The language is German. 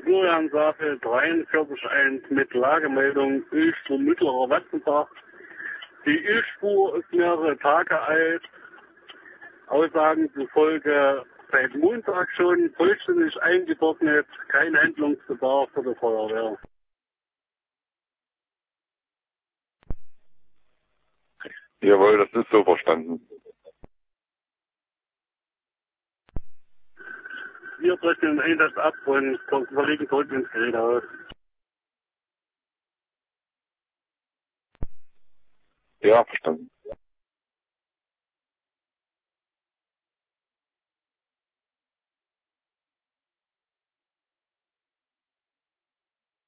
Florianshafe 43.1 mit Lagemeldung Ölspur Mittlerer Wattenbach. Die Ölspur ist mehrere Tage alt. Aussagen zufolge seit Montag schon vollständig eingetrocknet, kein Handlungsbedarf für die Feuerwehr. Jawohl, das ist so verstanden. Wir brechen den Einsatz ab und verlegen zurück ins Gerätehaus. Ja, verstanden.